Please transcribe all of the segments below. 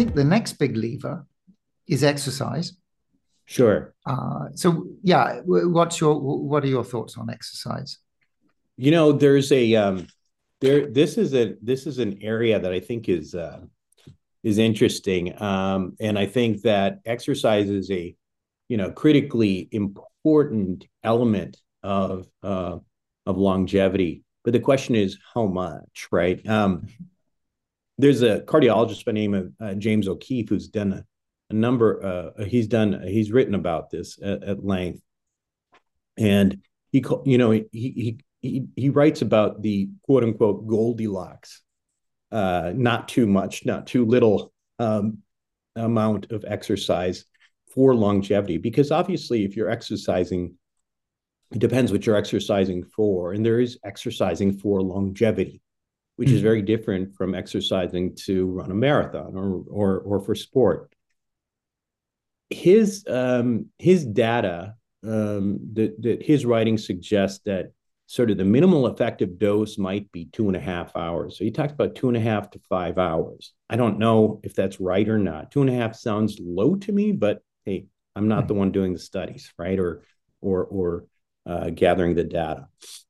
think the next big lever is exercise. Sure. So yeah, what are your thoughts on exercise? There's a this is an area that I think is interesting. And I think that exercise is a critically important element of longevity. But the question is how much, right? There's a cardiologist by the name of James O'Keefe who's done a number. He's written about this at length, and he writes about the quote unquote Goldilocks, not too much, not too little amount of exercise for longevity. Because obviously, if you're exercising, it depends what you're exercising for, and there is exercising for longevity, which is very different from exercising to run a marathon or for sport. His data that his writing suggests that sort of the minimal effective dose might be 2.5 hours. So he talks about 2.5 to 5 hours. I don't know if that's right or not. 2.5 sounds low to me, but hey, I'm not the one doing the studies, right? Or gathering the data.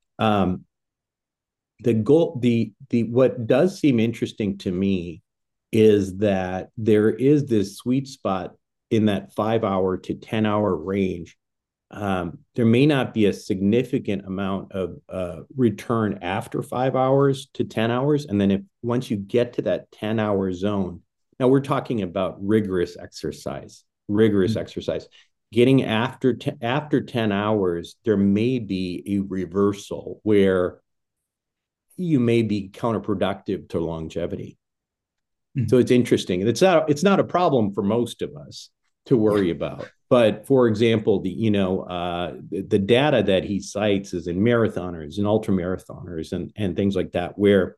The goal, the what does seem interesting to me is that there is this sweet spot in that 5 hour to 10 hour range. There may not be a significant amount of return after 5 hours to 10 hours. And then once you get to that 10-hour zone, now we're talking about rigorous exercise. Getting after 10 hours, there may be a reversal where you may be counterproductive to longevity. So it's interesting. It's not a problem for most of us to worry about. But for example, the data that he cites is in marathoners and ultramarathoners and things like that, where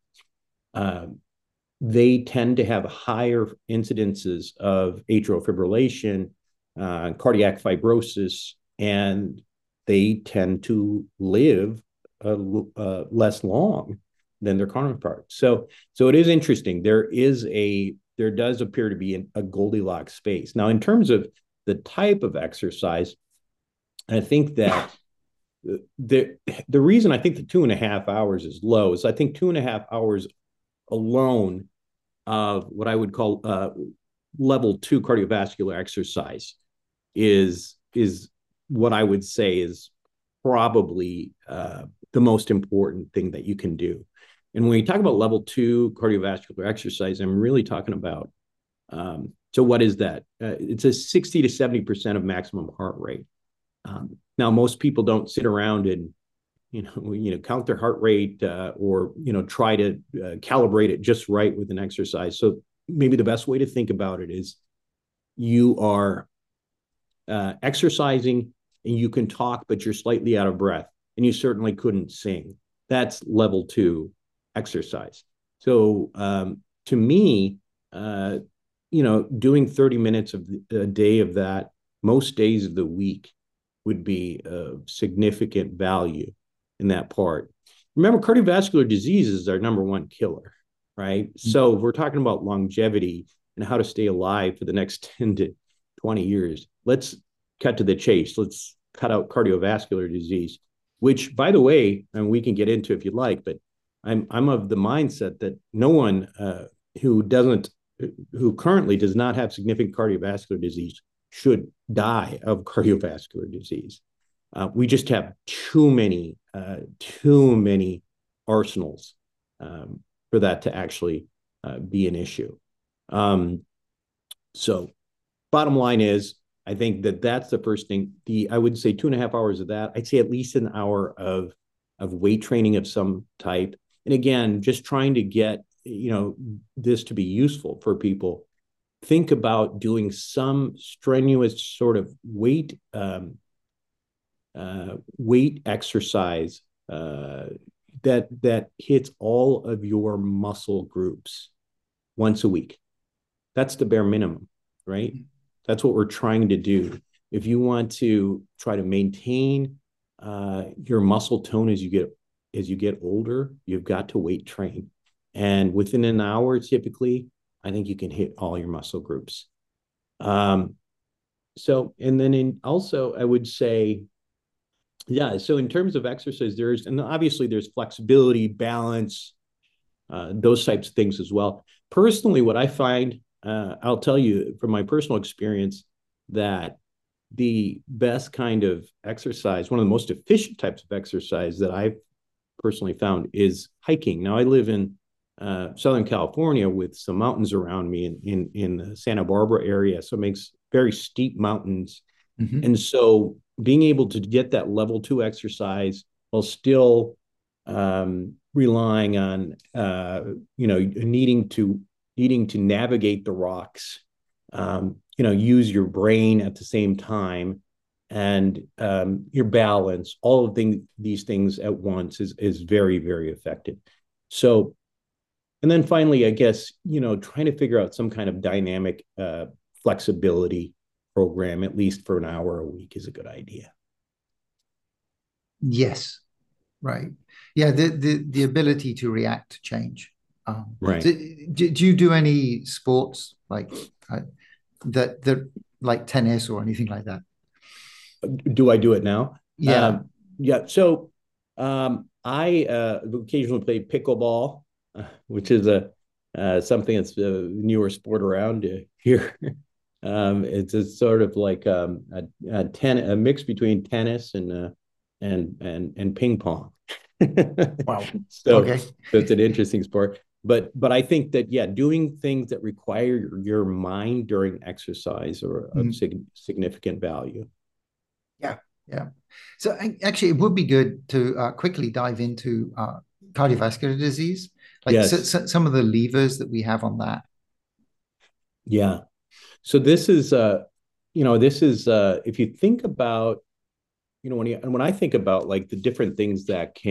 they tend to have higher incidences of atrial fibrillation, cardiac fibrosis, and they tend to live less long than their counterparts. So it is interesting. There does appear to be a Goldilocks space. Now, in terms of the type of exercise, I think that the reason I think the 2.5 hours is low is I think 2.5 hours alone of what I would call level 2 cardiovascular exercise is what I would say is probably the most important thing that you can do. And when you talk about level 2 cardiovascular exercise, I'm really talking about, so what is that? It's a 60 to 70% of maximum heart rate. Now, most people don't sit around and, count their heart rate or, try to calibrate it just right with an exercise. So maybe the best way to think about it is you are exercising and you can talk, but you're slightly out of breath and you certainly couldn't sing. That's level 2 exercise. So to me, doing 30 minutes of a day of that most days of the week would be of significant value in that part. Remember, cardiovascular disease is our number one killer, right? So if we're talking about longevity and how to stay alive for the next 10 to 20 years, let's cut to the chase. Let's cut out cardiovascular disease, which, by the way, and we can get into if you'd like, but I'm of the mindset that no one who currently does not have significant cardiovascular disease should die of cardiovascular disease. We just have too many arsenals for that to actually be an issue. So bottom line is, I think that's the first thing. I would say 2.5 hours of that. I'd say at least an hour of weight training of some type. And again, just trying to get this to be useful for people. Think about doing some strenuous sort of weight exercise that hits all of your muscle groups once a week. That's the bare minimum, right? That's what we're trying to do. If you want to try to maintain your muscle tone as you get older, you've got to weight train. And within an hour, typically, I think you can hit all your muscle groups. Um, so, and then also, I would say, yeah, so in terms of exercise, and obviously there's flexibility, balance, those types of things as well. Personally, what I find, I'll tell you from my personal experience, that the best kind of exercise, one of the most efficient types of exercise that I've personally found is hiking. Now, I live in Southern California with some mountains around me in the Santa Barbara area, so it makes very steep mountains. Mm-hmm. And so being able to get that level 2 exercise while still relying on needing to navigate the rocks, use your brain at the same time, and your balance, all of these things at once is very, very effective. So, and then finally, I guess, trying to figure out some kind of dynamic flexibility program, at least for an hour a week, is a good idea. Yes, right. Yeah, the ability to react to change. Right. So do you do any sports like that like tennis or anything like that? Do I do it now? Yeah. Yeah. So I occasionally play pickleball, which is something that's a newer sport around here. It's a sort of like a mix between tennis and ping pong. Wow. So Okay. it's an interesting sport. But I think that, yeah, doing things that require your mind during exercise are of Mhm. significant value. Yeah. Yeah. So actually, it would be good to quickly dive into cardiovascular disease, like Yes. some of the levers that we have on that. Yeah. So this is if you think about, when I think about like the different things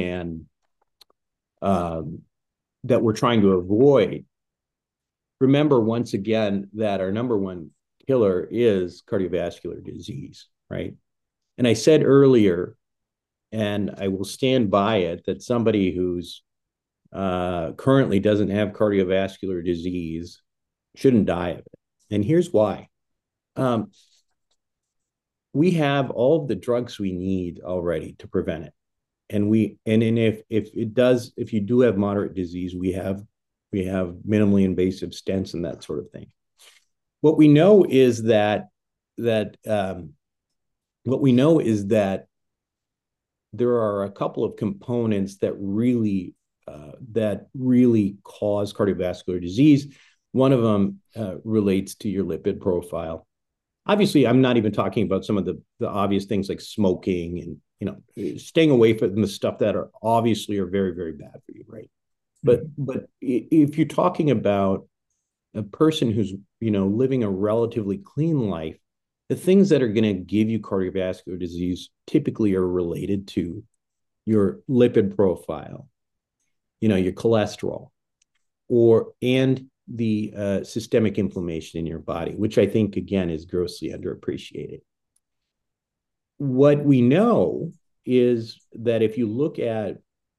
um, that we're trying to avoid, remember once again that our number one killer is cardiovascular disease, right? And I said earlier, and I will stand by it, that somebody who's currently doesn't have cardiovascular disease shouldn't die of it. And here's why. Um, we have all of the drugs we need already to prevent it. And if you do have moderate disease, we have minimally invasive stents and that sort of thing. What we know is that that what we know is that there are a couple of components that really cause cardiovascular disease. One of them relates to your lipid profile. Obviously, I'm not even talking about some of the obvious things like smoking and staying away from the stuff that are very, very bad for you, right? But Mhm. but if you're talking about a person who's living a relatively clean life, the things that are going to give you cardiovascular disease typically are related to your lipid profile, your cholesterol, and the systemic inflammation in your body, which I think again is grossly underappreciated. What we know is that if you look at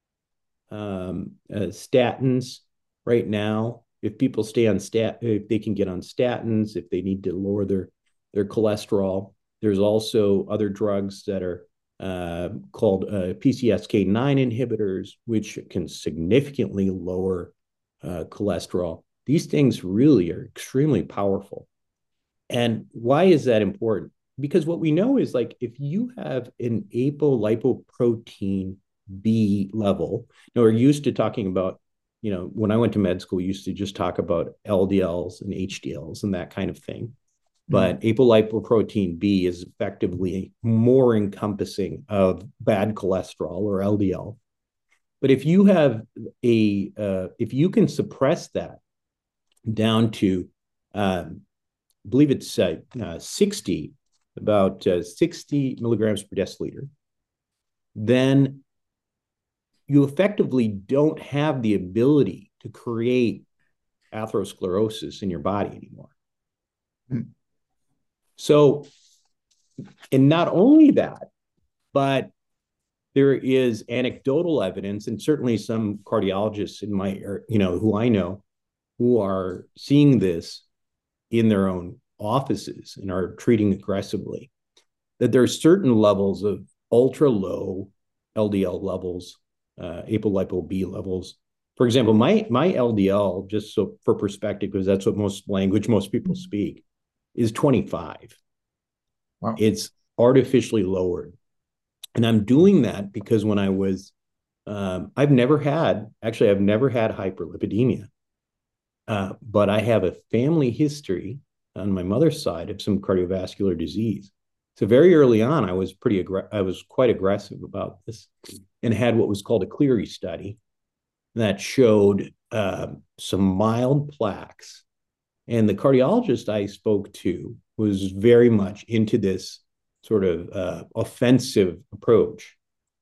statins right now, if people if they can get on statins, if they need to lower their cholesterol, there's also other drugs that are called PCSK9 inhibitors, which can significantly lower cholesterol. These things really are extremely powerful. And why is that important? Because what we know is, like, if you have an apolipoprotein B level, we're used to talking about, when I went to med school, we used to just talk about LDLs and HDLs and that kind of thing. Mhm. But apolipoprotein B is effectively more encompassing of bad cholesterol, or LDL. But if you can suppress that down to, I believe it's 60 milligrams per deciliter, then you effectively don't have the ability to create atherosclerosis in your body anymore. Mhm. So, and not only that, but there is anecdotal evidence, and certainly some cardiologists who I know, who are seeing this in their own offices and are treating aggressively, that there are certain levels of ultra low LDL levels, apolipo B levels. For example, my LDL, just so for perspective, because that's what most people speak, is 25. Wow. It's artificially lowered. And I'm doing that because when I was, I've never had hyperlipidemia, but I have a family history on my mother's side of some cardiovascular disease. So very early on, I was quite aggressive about this, and had what was called a Cleary study that showed some mild plaques. And the cardiologist I spoke to was very much into this sort of offensive approach.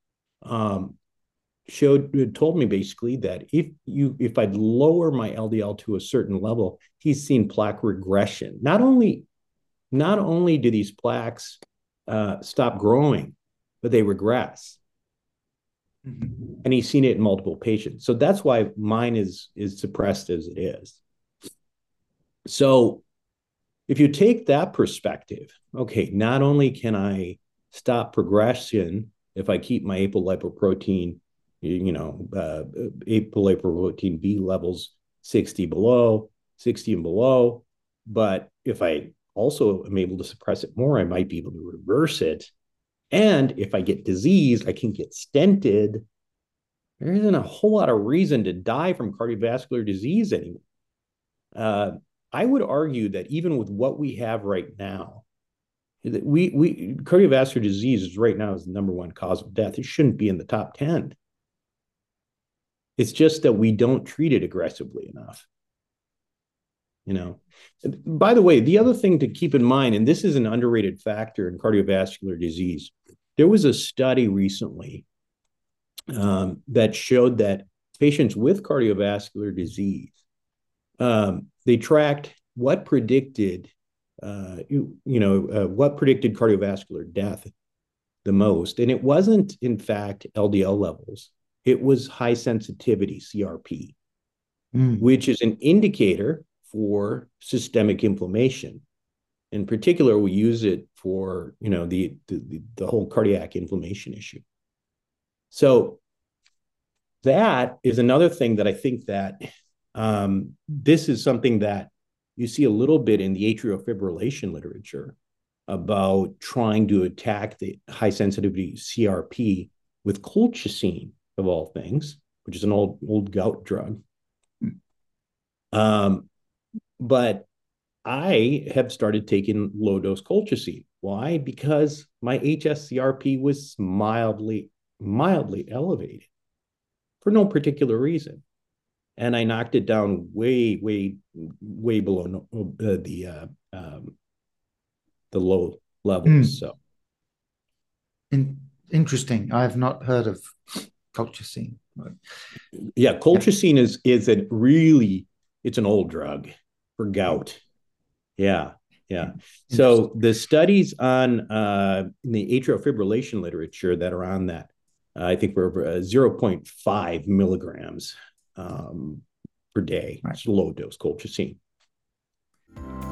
Told me basically that if I'd lower my LDL to a certain level, he's seen plaque regression. Not only do these plaques stop growing, but they regress. Mm-hmm. And he's seen it in multiple patients. So that's why mine is suppressed as it is. So if you take that perspective, okay, not only can I stop progression if I keep my apolipoprotein, apolipoprotein B levels 60 and below, but if I also am able to suppress it more, I might be able to reverse it. And if I get disease, I can get stented. There isn't a whole lot of reason to die from cardiovascular disease anymore. I would argue that even with what we have right now, cardiovascular disease is right now is the number one cause of death. It shouldn't be in the top 10. It's just that we don't treat it aggressively enough. By the way, the other thing to keep in mind, and this is an underrated factor in cardiovascular disease, there was a study recently that showed that patients with cardiovascular disease, they tracked what predicted cardiovascular death the most. And it wasn't, in fact, LDL levels. It was high sensitivity CRP, which is an indicator for systemic inflammation. In particular, we use it for, the whole cardiac inflammation issue. So that is another thing that I think that this is something that you see a little bit in the atrial fibrillation literature about trying to attack the high sensitivity CRP with colchicine, of all things, which is an old gout drug. But I have started taking low dose colchicine. Why? Because my hsCRP was mildly elevated for no particular reason. And I knocked it down way below the low levels. So, interesting. I have not heard of colchicine. Yeah, colchicine is it's an old drug for gout. Yeah. So the studies on the atrial fibrillation literature that are on that, I think we're 0.5 milligrams per day. Right. It's low dose colchicine.